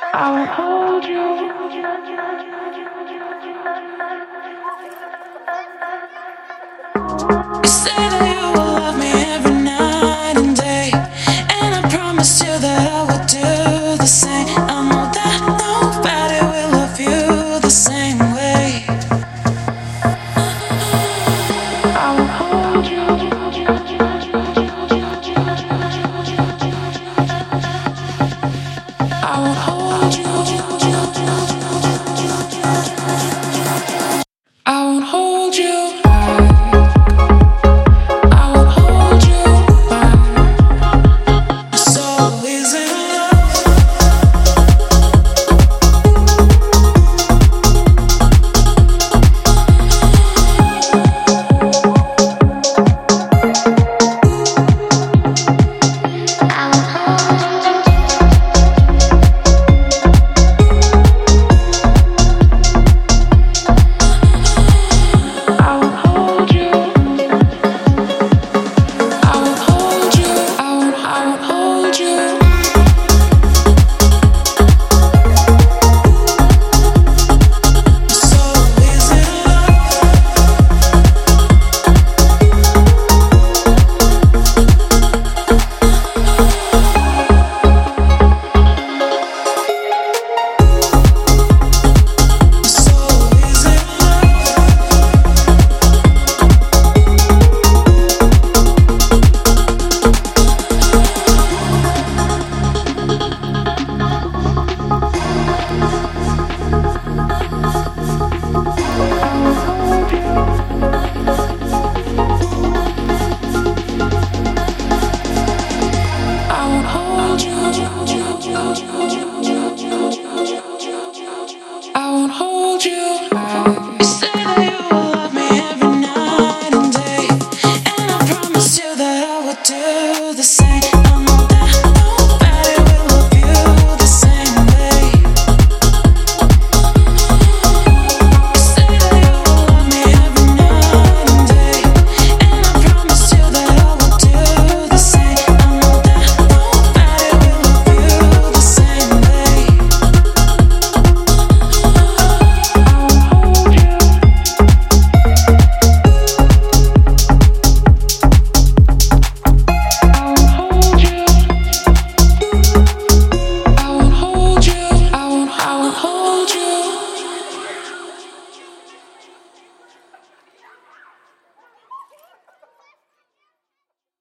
I will hold you. You say that you will love me every night and day, and I promised you that I would do the same. I know that nobody will love you the same way. I will hold you. I will hold you.